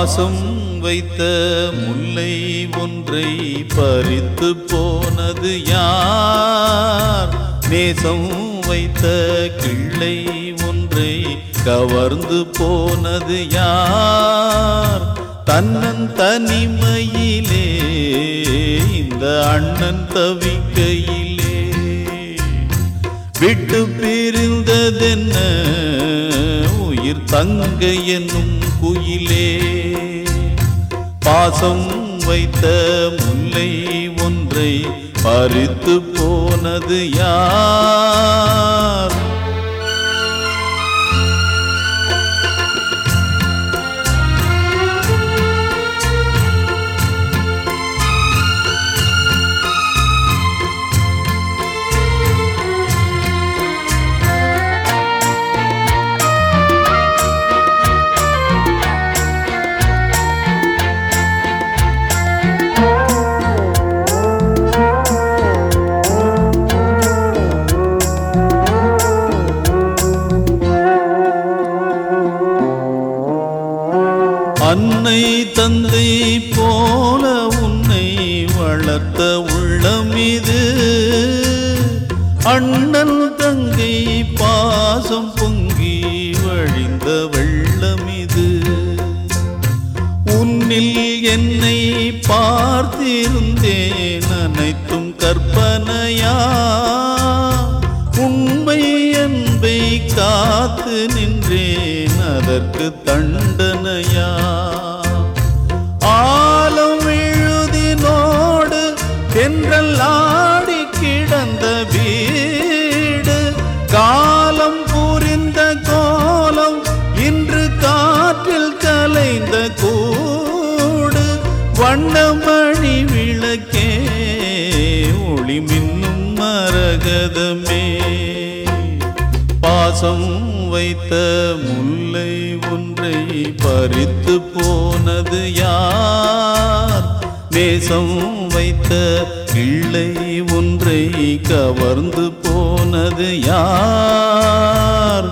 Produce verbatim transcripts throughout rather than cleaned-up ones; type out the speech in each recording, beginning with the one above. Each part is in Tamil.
பாசம் வைத்த முல்லை ஒன்றை பறித்து போனது யார்? நேசம் வைத்த கிள்ளை ஒன்றை கவர்ந்து போனது யார்? தன்னன் தனிமையிலே இந்த அண்ணன் தவிக்கையிலே விட்டு பிரிந்ததென்ன உயிர் தங்கை என்னும் குயிலே. பாசம் வைத்த முல்லை ஒன்றை பறித்து போனது யார்? அன்னை தந்தை போல உன்னை வளர்த்த உள்ளம் இது. அண்ணன் தங்கை பாசம் பொங்கி வழிந்த வெள்ளம் இது. உன்னில் என்னை பார்த்திருந்தேன் அனைத்தும் கற்பனையா? உண்மை என்பை காத்து நின்றேன் அதற்கு தண்டனையா? ஆலம் எழுதினோடு தென்றல் ஆடி கிடந்த வீடு. காலம் புரிந்த கோலம் இன்று காற்றில் கலைந்த கூடு. வண்ணமணி விளக்கே ஒளி மின்னும் மரகதமே. பாசம் வைத்த முல்லை ஒன்றை பறித்து போனது யார்? நேசம் வைத்த கிள்ளை ஒன்றை கவர்ந்து போனது யார்?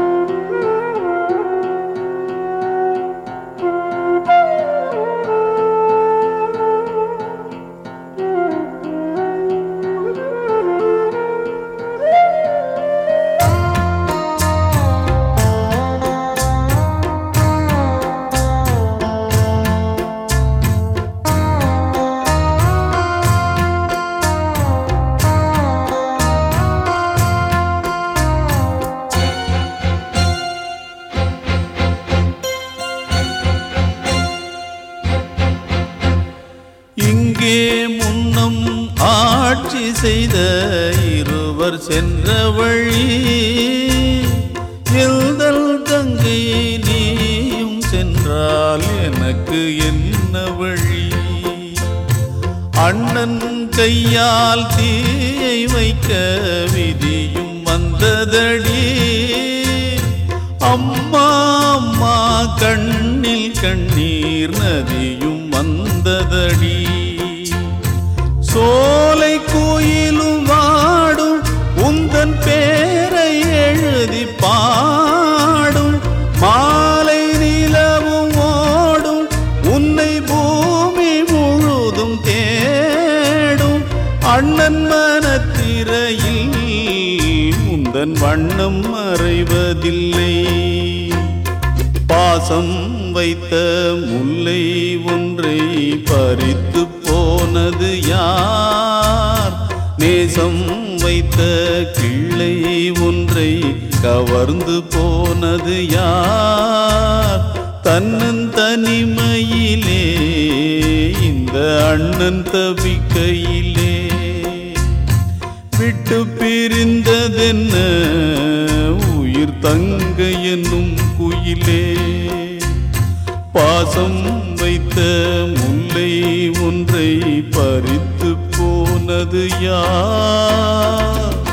இங்கே முன்னம் ஆட்சி செய்த இருவர் சென்ற வழி. எல்தல் தங்கை நீயும் சென்றால் எனக்கு என்ன வழி? அண்ணன் கையால் தீயை வைக்க விதியும் வந்ததடி. அம்மா அம்மா கண்ணில் கண்ணீர் நதியும் வந்ததடி. சோலை கோயிலும் வாடும் உந்தன் பேரை எழுதி பாடும். மாலை நிலவும் ஓடும் உன்னை பூமி முழுதும் தேடும். அண்ணன் மனத்திரையில் உந்தன் வண்ணம் மறைவதில்லை. பாசம் வைத்த முல்லை ஒன்றை பறித்து போனது யார்? நேசம் வைத்த கிள்ளை ஒன்றை கவர்ந்து போனது யார்? தன்னன் தனிமையிலே இந்த அண்ணன் தவிக்கையிலே விட்டு பிரிந்ததென்ன உயிர் தங்கை என்னும் குயிலே. பாசம் வைத்த முல்லை ஒன்றை பறித்து போனது யார்?